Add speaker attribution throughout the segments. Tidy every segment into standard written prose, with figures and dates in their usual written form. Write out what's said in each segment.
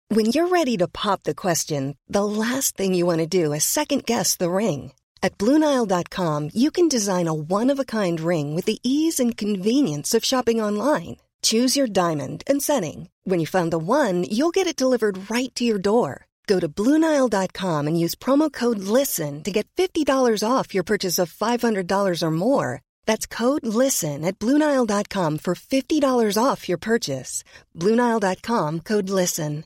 Speaker 1: When you're ready to pop the question, the last thing you want to do is second-guess the ring. At BlueNile.com, you can design a one-of-a-kind ring with the ease and convenience of shopping online. Choose your diamond and setting. When you find the one, you'll get it delivered right to your door. Go to BlueNile.com and use promo code LISTEN to get $50 off your purchase of $500 or more. That's code LISTEN at BlueNile.com for $50 off your purchase. BlueNile.com, code LISTEN.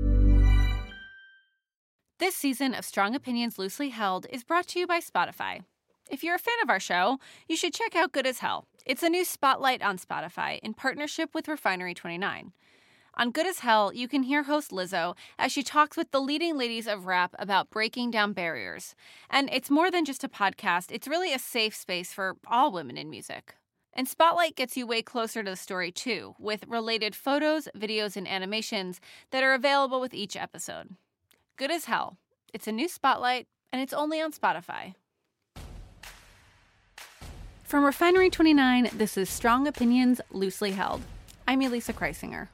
Speaker 2: This season of Strong Opinions Loosely Held is brought to you by Spotify. If you're a fan of our show, you should check out Good as Hell. It's a new spotlight on Spotify in partnership with Refinery29. On Good as Hell, you can hear host Lizzo as she talks with the leading ladies of rap about breaking down barriers. And it's more than just a podcast, it's really a safe space for all women in music. And Spotlight gets you way closer to the story, too, with related photos, videos, and animations that are available with each episode. Good as Hell. It's a new Spotlight, and it's only on Spotify. From Refinery29, this is Strong Opinions Loosely Held. I'm Elisa Kreisinger.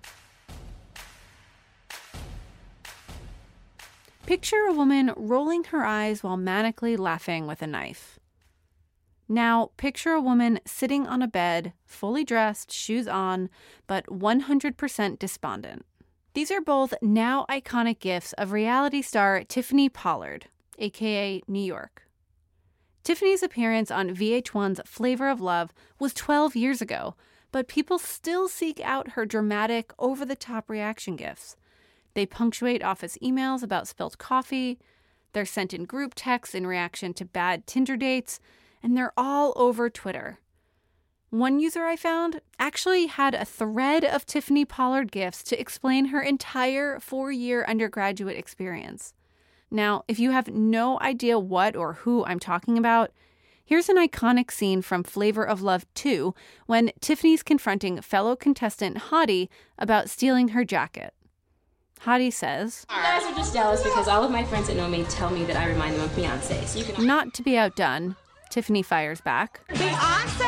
Speaker 2: Picture a woman rolling her eyes while manically laughing with a knife. Now, picture a woman sitting on a bed, fully dressed, shoes on, but 100% despondent. These are both now iconic gifs of reality star Tiffany Pollard, aka New York. Tiffany's appearance on VH1's Flavor of Love was 12 years ago, but people still seek out her dramatic, over-the-top reaction gifs. They punctuate office emails about spilled coffee, they're sent in group texts in reaction to bad Tinder dates, and they're all over Twitter. One user I found actually had a thread of Tiffany Pollard gifs to explain her entire 4-year undergraduate experience. Now, if you have no idea what or who I'm talking about, here's an iconic scene from Flavor of Love 2 when Tiffany's confronting fellow contestant Hottie about stealing her jacket. Hottie says,
Speaker 3: "You guys are just jealous because all of my friends that know me tell me that I remind them of Beyonce. So you can..."
Speaker 2: Not to be outdone, Tiffany fires back.
Speaker 4: Beyonce?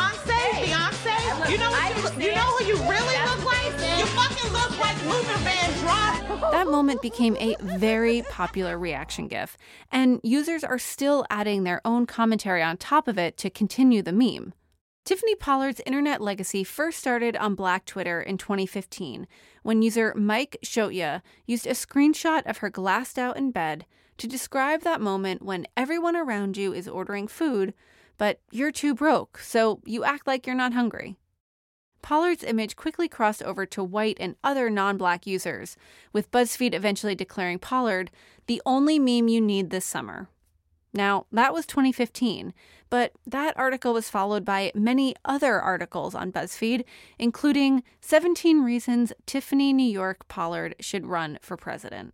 Speaker 4: You know who you really look like? You fucking look like Luther Vandross.
Speaker 2: That moment became a very popular reaction gif, and users are still adding their own commentary on top of it to continue the meme. Tiffany Pollard's internet legacy first started on Black Twitter in 2015, when user Mike Shotya used a screenshot of her glassed out in bed to describe that moment when everyone around you is ordering food, but you're too broke, so you act like you're not hungry. Pollard's image quickly crossed over to white and other non-Black users, with BuzzFeed eventually declaring Pollard the only meme you need this summer. Now, that was 2015, but that article was followed by many other articles on BuzzFeed, including 17 Reasons Tiffany New York Pollard Should Run for President.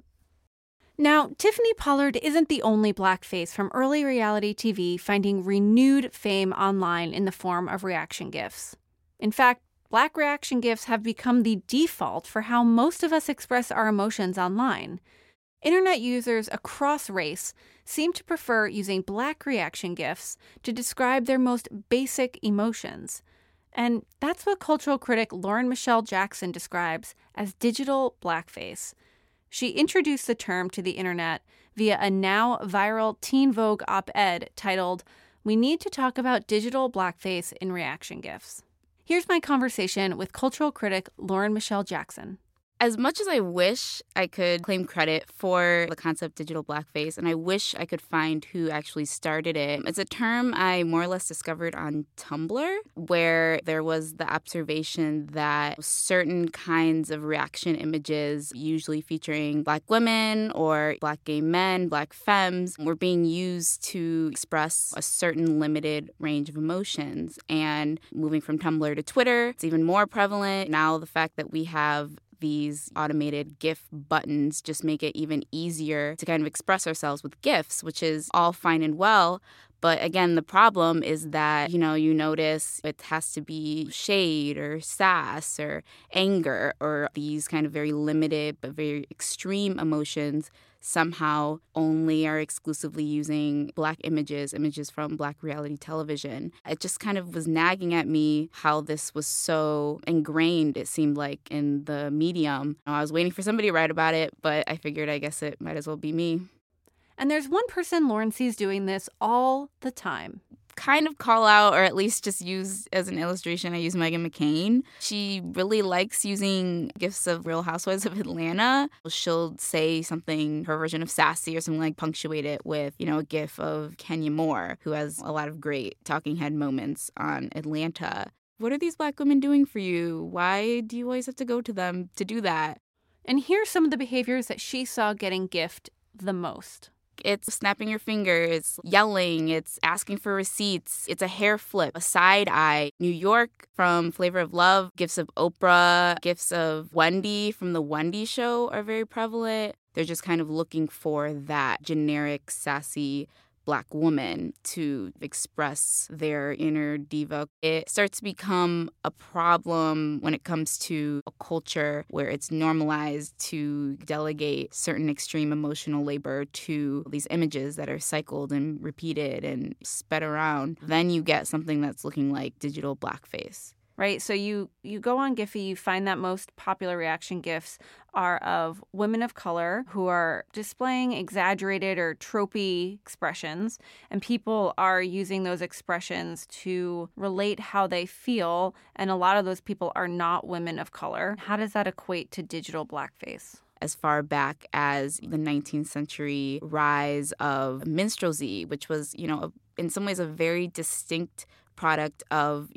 Speaker 2: Now, Tiffany Pollard isn't the only blackface from early reality TV finding renewed fame online in the form of reaction gifs. In fact, Black reaction gifs have become the default for how most of us express our emotions online. Internet users across race seem to prefer using Black reaction gifs to describe their most basic emotions. And that's what cultural critic Lauren Michelle Jackson describes as digital blackface. She introduced the term to the internet via a now viral Teen Vogue op-ed titled, "We Need to Talk About Digital Blackface in Reaction GIFs." Here's my conversation with cultural critic Lauren Michelle Jackson.
Speaker 5: As much as I wish I could claim credit for the concept digital blackface, and I wish I could find who actually started it, it's a term I more or less discovered on Tumblr, where there was the observation that certain kinds of reaction images, usually featuring Black women or Black gay men, Black femmes, were being used to express a certain limited range of emotions. And moving from Tumblr to Twitter, it's even more prevalent. Now the fact that we have these automated GIF buttons just make it even easier to kind of express ourselves with GIFs, which is all fine and well. But again, the problem is that, you notice it has to be shade or sass or anger or these kind of very limited but very extreme emotions somehow only are exclusively using Black images from Black reality television. It just kind of was nagging at me how this was so ingrained, it seemed like, in the medium. I was waiting for somebody to write about it, but I figured I guess it might as well be me.
Speaker 2: And there's one person Lauren sees doing this all the time.
Speaker 5: Kind of call out, or at least just use as an illustration, I use Meghan McCain. She really likes using GIFs of Real Housewives of Atlanta. She'll say something, her version of sassy or something, like punctuate it with, a GIF of Kenya Moore, who has a lot of great talking head moments on Atlanta. What are these Black women doing for you? Why do you always have to go to them to do that?
Speaker 2: And here's some of the behaviors that she saw getting GIFed the most.
Speaker 5: It's snapping your fingers, yelling, it's asking for receipts, it's a hair flip, a side eye. New York from Flavor of Love, gifs of Oprah, gifs of Wendy from The Wendy Show are very prevalent. They're just kind of looking for that generic, sassy Black woman to express their inner diva. It starts to become a problem when it comes to a culture where it's normalized to delegate certain extreme emotional labor to these images that are cycled and repeated and sped around. Then you get something that's looking like digital blackface.
Speaker 2: Right, so you go on Giphy, you find that most popular reaction GIFs are of women of color who are displaying exaggerated or tropey expressions, and people are using those expressions to relate how they feel, and a lot of those people are not women of color. How does that equate to digital blackface?
Speaker 5: As far back as the 19th century rise of minstrelsy, which was, in some ways a very distinct product of,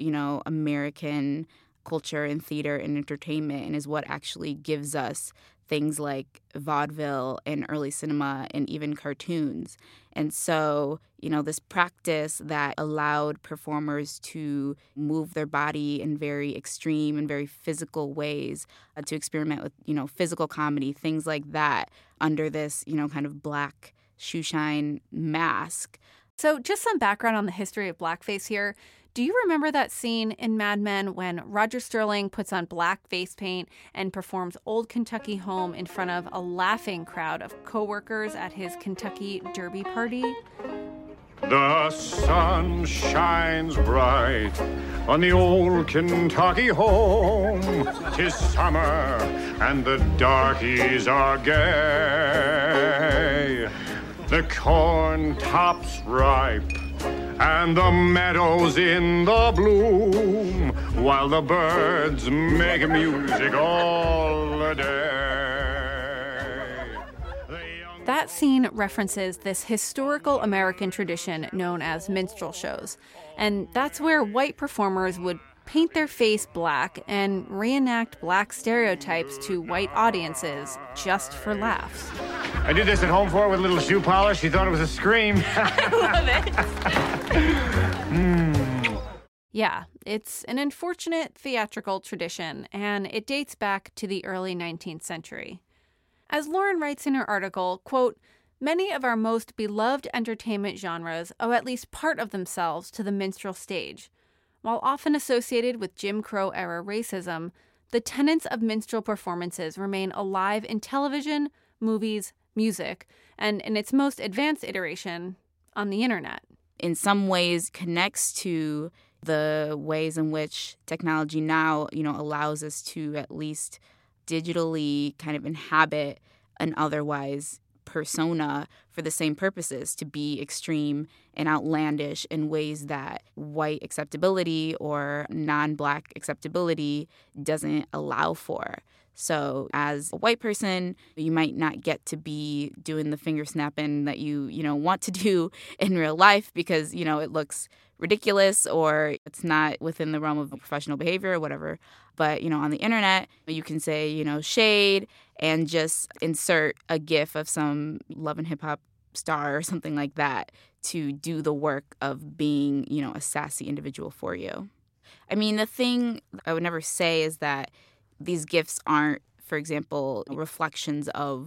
Speaker 5: American culture and theater and entertainment, and is what actually gives us things like vaudeville and early cinema and even cartoons. And so, this practice that allowed performers to move their body in very extreme and very physical ways, to experiment with, physical comedy, things like that, under this, kind of Black shoeshine mask.
Speaker 2: So just some background on the history of blackface here. Do you remember that scene in Mad Men when Roger Sterling puts on black face paint and performs Old Kentucky Home in front of a laughing crowd of coworkers at his Kentucky Derby party?
Speaker 6: The sun shines bright on the old Kentucky home. 'Tis summer and the darkies are gay. The corn tops ripe and the meadows in the bloom, while the birds make music all the day.
Speaker 2: That scene references this historical American tradition known as minstrel shows. And that's where white performers would paint their face black and reenact Black stereotypes to white audiences just for laughs.
Speaker 6: I did this at home for her with a little shoe polish. She thought it was a scream.
Speaker 2: I love it. Yeah, it's an unfortunate theatrical tradition, and it dates back to the early 19th century. As Lauren writes in her article, quote, "Many of our most beloved entertainment genres owe at least part of themselves to the minstrel stage. While often associated with Jim Crow-era racism, the tenets of minstrel performances remain alive in television, movies, music, and in its most advanced iteration, on the internet."
Speaker 5: In some ways connects to the ways in which technology now, allows us to at least digitally kind of inhabit an otherwise persona for the same purposes, to be extreme and outlandish in ways that white acceptability or non-Black acceptability doesn't allow for. So as a white person, you might not get to be doing the finger snapping that you want to do in real life because, it looks ridiculous or it's not within the realm of professional behavior or whatever. But, on the internet, you can say, shade and just insert a GIF of some Love and Hip Hop star or something like that to do the work of being, a sassy individual for you. I mean, the thing I would never say is that these GIFs aren't, for example, reflections of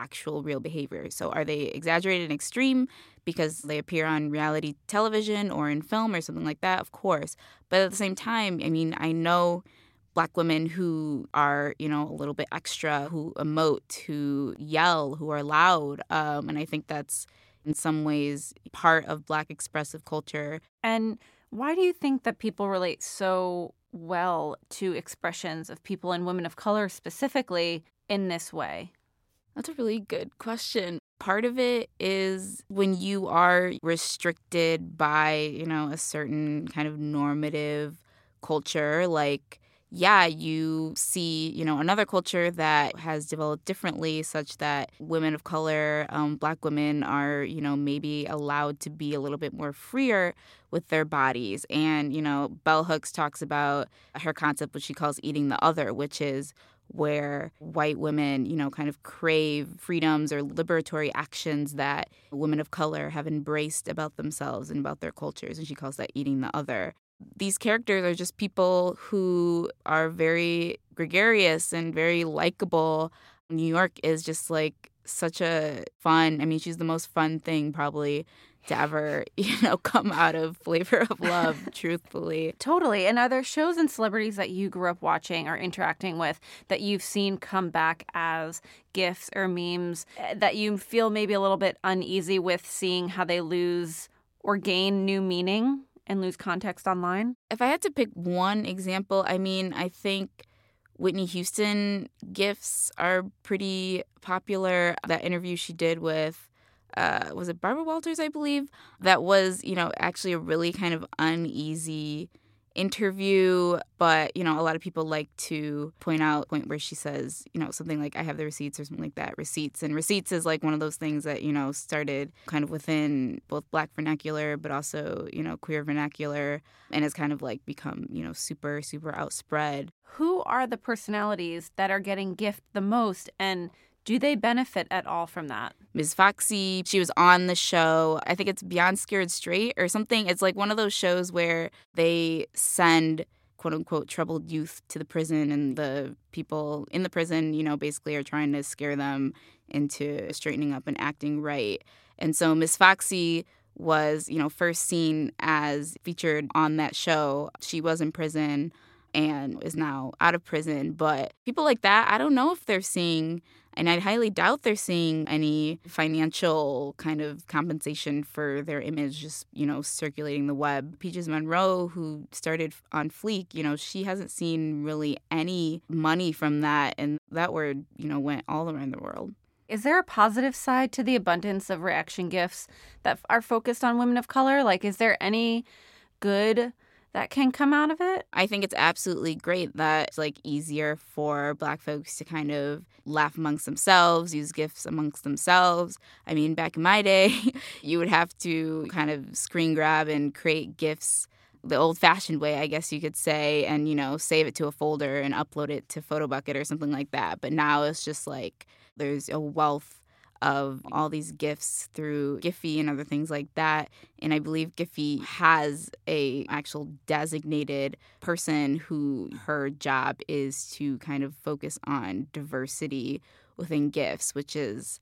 Speaker 5: actual real behavior. So are they exaggerated and extreme because they appear on reality television or in film or something like that? Of course. But at the same time, I mean, I know Black women who are, a little bit extra, who emote, who yell, who are loud. And I think that's in some ways part of Black expressive culture.
Speaker 2: And why do you think that people relate so well to expressions of people and women of color specifically in this way?
Speaker 5: That's a really good question. Part of it is when you are restricted by, a certain kind of normative culture, like, yeah, you see, another culture that has developed differently such that women of color, Black women are, maybe allowed to be a little bit more freer with their bodies. And, Bell Hooks talks about her concept, which she calls eating the other, which is where white women, kind of crave freedoms or liberatory actions that women of color have embraced about themselves and about their cultures. And she calls that eating the other. These characters are just people who are very gregarious and very likable. New York is just like such a fun, I mean, she's the most fun thing probably to ever, come out of Flavor of Love, truthfully.
Speaker 2: Totally. And are there shows and celebrities that you grew up watching or interacting with that you've seen come back as GIFs or memes that you feel maybe a little bit uneasy with seeing how they lose or gain new meaning and lose context online?
Speaker 5: If I had to pick one example, I mean, I think Whitney Houston GIFs are pretty popular. That interview she did with, was it Barbara Walters, I believe? That was, actually a really kind of uneasy interview. But, a lot of people like to point out point where she says, something like, I have the receipts or something like that, receipts. And receipts is like one of those things that, started kind of within both Black vernacular, but also, queer vernacular, and has kind of like become, super, super outspread.
Speaker 2: Who are the personalities that are getting GIFed the most, and do they benefit at all from that?
Speaker 5: Ms. Foxy, she was on the show. I think it's Beyond Scared Straight or something. It's like one of those shows where they send, quote unquote, troubled youth to the prison, and the people in the prison, basically are trying to scare them into straightening up and acting right. And so Ms. Foxy was, first seen as featured on that show. She was in prison and is now out of prison. But people like that, I don't know if they're seeing, and I highly doubt they're seeing any financial kind of compensation for their image just, circulating the web. Peaches Monroe, who started on Fleek, she hasn't seen really any money from that. And that word, went all around the world.
Speaker 2: Is there a positive side to the abundance of reaction GIFs that are focused on women of color? Like, is there any good that can come out of it?
Speaker 5: I think it's absolutely great that it's like easier for Black folks to kind of laugh amongst themselves, use GIFs amongst themselves. I mean, back in my day, you would have to kind of screen grab and create GIFs the old-fashioned way, I guess you could say, and, save it to a folder and upload it to PhotoBucket or something like that. But now it's just like there's a wealth of all these GIFs through Giphy and other things like that. And I believe Giphy has a actual designated person who her job is to kind of focus on diversity within GIFs, which is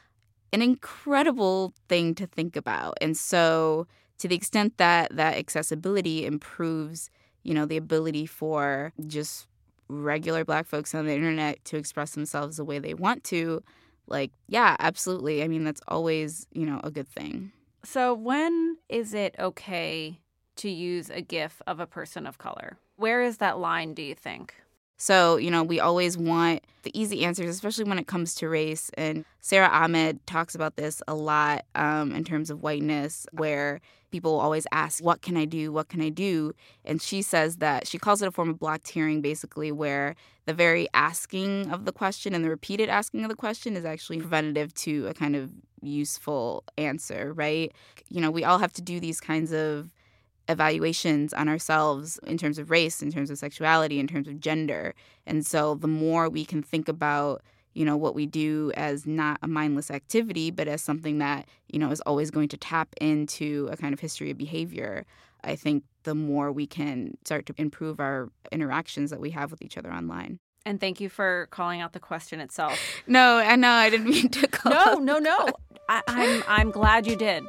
Speaker 5: an incredible thing to think about. And so to the extent that that accessibility improves, the ability for just regular Black folks on the internet to express themselves the way they want to, like, yeah, absolutely. I mean, that's always, a good thing.
Speaker 2: So when is it okay to use a GIF of a person of color? Where is that line, do you think?
Speaker 5: So, we always want the easy answers, especially when it comes to race. And Sarah Ahmed talks about this a lot in terms of whiteness, where people always ask, what can I do? What can I do? And she says that she calls it a form of block tiering, basically, where the very asking of the question and the repeated asking of the question is actually preventative to a kind of useful answer, right? We all have to do these kinds of evaluations on ourselves in terms of race, in terms of sexuality, in terms of gender. And so the more we can think about, what we do as not a mindless activity, but as something that, is always going to tap into a kind of history of behavior, I think the more we can start to improve our interactions that we have with each other online.
Speaker 2: And thank you for calling out the question itself.
Speaker 5: No, I know. I didn't mean to call out.
Speaker 2: No. I'm glad you did.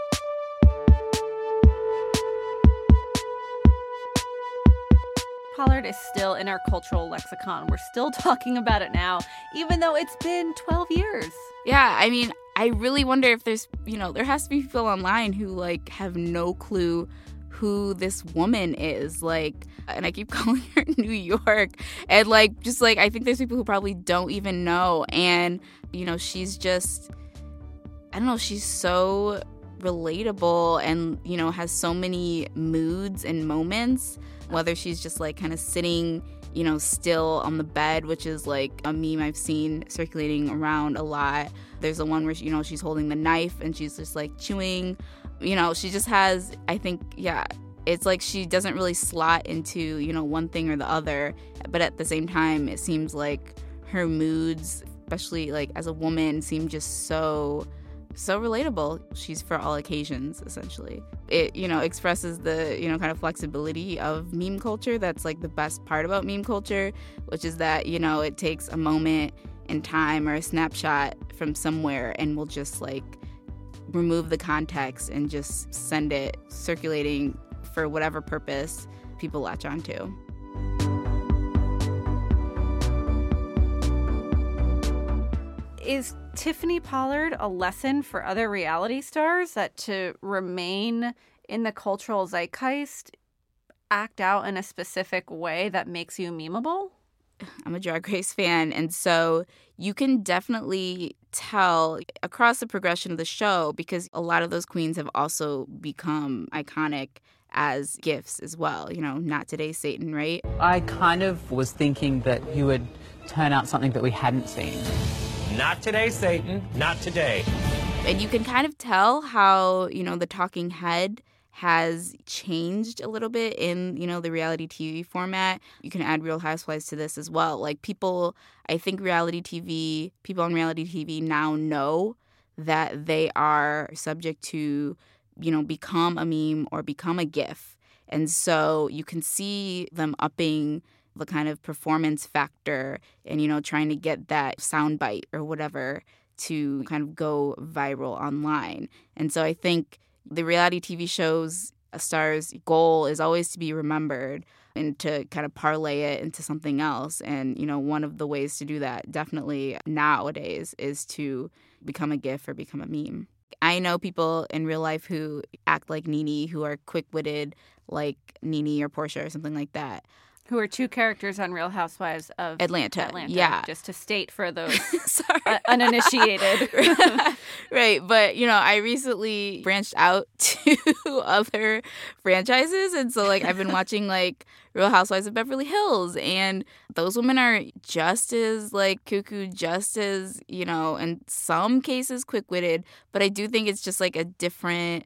Speaker 2: Pollard is still in our cultural lexicon. We're still talking about it now, even though it's been 12 years.
Speaker 5: Yeah, I mean, I really wonder if there's, there has to be people online who, like, have no clue who this woman is, like, and I keep calling her New York, and like, just like, I think there's people who probably don't even know, and she's just, I don't know, she's so relatable, and has so many moods and moments, whether she's just like kind of sitting still on the bed, which is like a meme I've seen circulating around a lot. There's the one where she's holding the knife and she's just like chewing. She just has, I think, it's like she doesn't really slot into, one thing or the other. But at the same time, it seems like her moods, especially like as a woman, seem just so relatable. She's for all occasions, essentially. It, expresses the, kind of flexibility of meme culture. That's like the best part about meme culture, which is that, it takes a moment in time or a snapshot from somewhere and will just like remove the context and just send it circulating for whatever purpose people latch onto.
Speaker 2: Is Tiffany Pollard a lesson for other reality stars that to remain in the cultural zeitgeist, act out in a specific way that makes you memeable?
Speaker 5: I'm a Drag Race fan, and so you can definitely tell across the progression of the show, because a lot of those queens have also become iconic as gifts as well. Not Today's Satan, right?
Speaker 7: I kind of was thinking that you would turn out something that we hadn't seen.
Speaker 8: Not today, Satan. Not today.
Speaker 5: And you can kind of tell how, the talking head has changed a little bit in, the reality TV format. You can add Real Housewives to this as well. Like people on reality TV now know that they are subject to, become a meme or become a GIF. And so you can see them upping the kind of performance factor and, trying to get that soundbite or whatever to kind of go viral online. And so I think the reality TV shows, a star's goal is always to be remembered and to kind of parlay it into something else. And, one of the ways to do that definitely nowadays is to become a GIF or become a meme. I know people in real life who act like Nene, who are quick-witted like Nene or Portia or something like that.
Speaker 2: Who are two characters on Real Housewives of Atlanta.
Speaker 5: Yeah.
Speaker 2: Just to state for those uninitiated.
Speaker 5: Right. But, I recently branched out to other franchises. And so, I've been watching, Real Housewives of Beverly Hills. And those women are just as, cuckoo, just as, in some cases quick-witted. But I do think it's just, a different,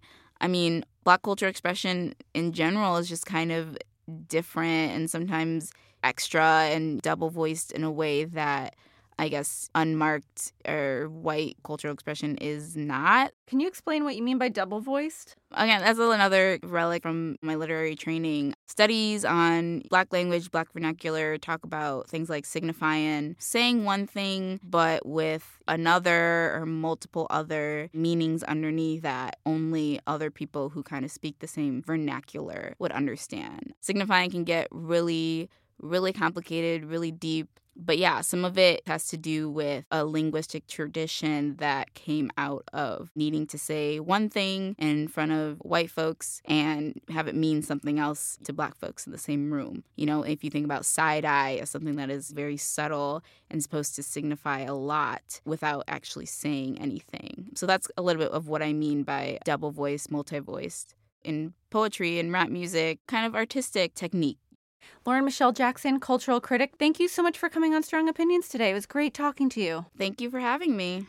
Speaker 5: Black culture expression in general is just kind of different and sometimes extra and double-voiced in a way that I guess unmarked or white cultural expression is not.
Speaker 2: Can you explain what you mean by double-voiced?
Speaker 5: Again, that's another relic from my literary training. Studies on Black language, Black vernacular talk about things like signifying, saying one thing but with another or multiple other meanings underneath that only other people who kind of speak the same vernacular would understand. Signifying can get really, really complicated, really deep. But yeah, some of it has to do with a linguistic tradition that came out of needing to say one thing in front of white folks and have it mean something else to Black folks in the same room. If you think about side-eye as something that is very subtle and supposed to signify a lot without actually saying anything. So that's a little bit of what I mean by double-voiced, multi-voiced. In poetry and rap music, kind of artistic technique.
Speaker 2: Lauren Michelle Jackson, cultural critic, thank you so much for coming on Strong Opinions today. It was great talking to you.
Speaker 5: Thank you for having me.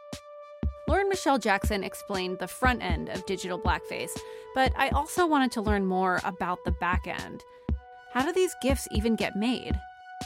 Speaker 2: Lauren Michelle Jackson explained the front end of digital blackface, but I also wanted to learn more about the back end. How do these GIFs even get made?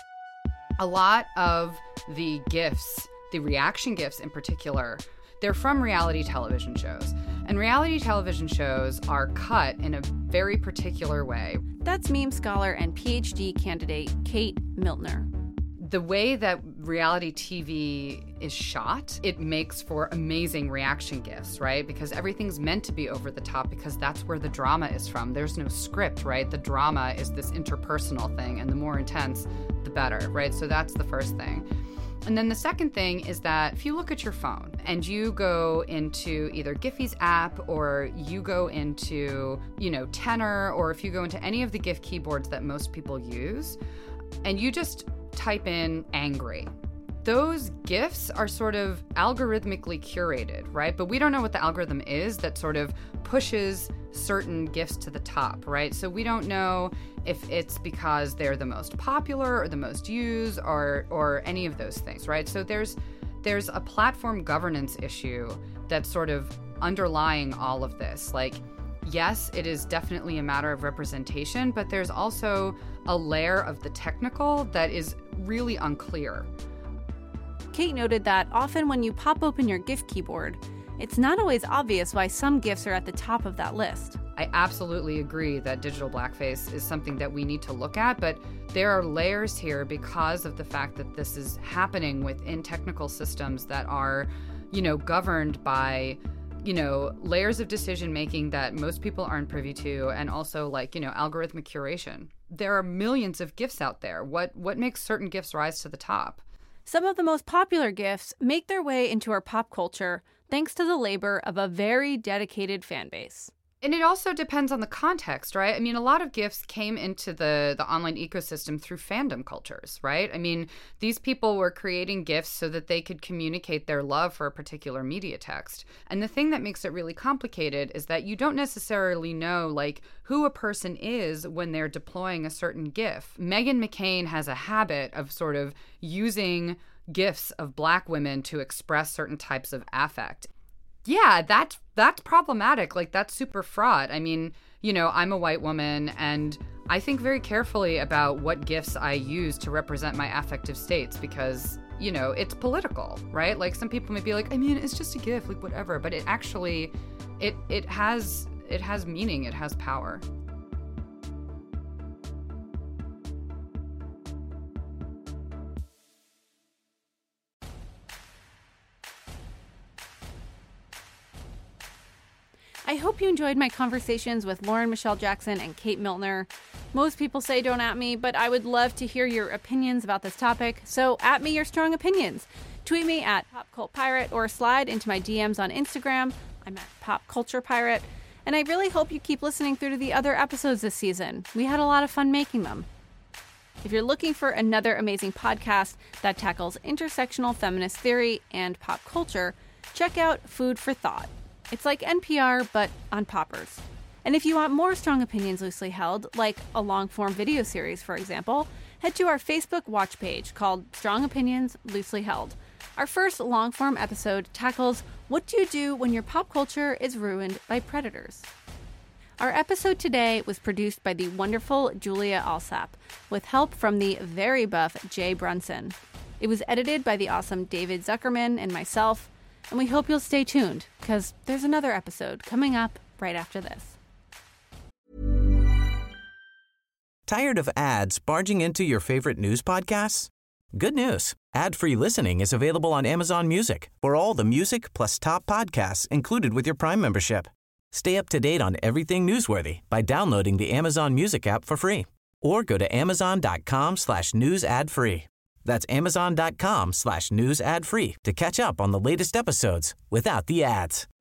Speaker 9: A lot of the GIFs, the reaction GIFs in particular, they're from reality television shows. And reality television shows are cut in a very particular way.
Speaker 2: That's meme scholar and PhD candidate Kate Miltner.
Speaker 9: the way that reality TV is shot, it makes for amazing reaction gifs, right? Because everything's meant to be over the top because that's where the drama is from. There's no script, right? The drama is this interpersonal thing, and the more intense, the better, right? So that's the first thing. And then the second thing is that if you look at your phone and you go into either Giphy's app or you go into, Tenor, or if you go into any of the GIF keyboards that most people use, and you just type in angry, those GIFs are sort of algorithmically curated, right? But we don't know what the algorithm is that sort of pushes certain GIFs to the top, right? So we don't know if it's because they're the most popular or the most used or any of those things, right? So there's a platform governance issue that's sort of underlying all of this. Like, yes, it is definitely a matter of representation, but there's also a layer of the technical that is really unclear.
Speaker 2: Kate noted that often when you pop open your GIF keyboard, it's not always obvious why some GIFs are at the top of that list.
Speaker 9: I absolutely agree that digital blackface is something that we need to look at, but there are layers here because of the fact that this is happening within technical systems that are, governed by, layers of decision making that most people aren't privy to, and also algorithmic curation. There are millions of GIFs out there. What makes certain GIFs rise to the top?
Speaker 2: Some of the most popular GIFs make their way into our pop culture thanks to the labor of a very dedicated fan base.
Speaker 9: And it also depends on the context, right? I mean, a lot of GIFs came into the online ecosystem through fandom cultures, right? I mean, these people were creating GIFs so that they could communicate their love for a particular media text. And the thing that makes it really complicated is that you don't necessarily know, who a person is when they're deploying a certain GIF. Meghan McCain has a habit of sort of using GIFs of Black women to express certain types of affect. Yeah, that's problematic. That's super fraught. I mean, I'm a white woman and I think very carefully about what GIFs I use to represent my affective states because, it's political, right? Some people may be like, I mean, it's just a GIF, whatever. But it actually, it has meaning. It has power.
Speaker 2: I hope you enjoyed my conversations with Lauren Michelle Jackson and Kate Miltner. Most people say don't at me, but I would love to hear your opinions about this topic, so at me your strong opinions. Tweet me at PopCultPirate or slide into my DMs on Instagram. I'm at PopCulturePirate. And I really hope you keep listening through to the other episodes this season. We had a lot of fun making them. If you're looking for another amazing podcast that tackles intersectional feminist theory and pop culture, check out Food for Thought. It's like NPR, but on poppers. And if you want more Strong Opinions Loosely Held, like a long-form video series, for example, head to our Facebook watch page called Strong Opinions Loosely Held. Our first long-form episode tackles what do you do when your pop culture is ruined by predators. Our episode today was produced by the wonderful Julia Alsap, with help from the very buff Jay Brunson. It was edited by the awesome David Zuckerman and myself, and we hope you'll stay tuned, because there's another episode coming up right after this.
Speaker 10: Tired of ads barging into your favorite news podcasts? Good news. Ad-free listening is available on Amazon Music for all the music plus top podcasts included with your Prime membership. Stay up to date on everything newsworthy by downloading the Amazon Music app for free or go to amazon.com/news ad free. That's amazon.com/news ad free to catch up on the latest episodes without the ads.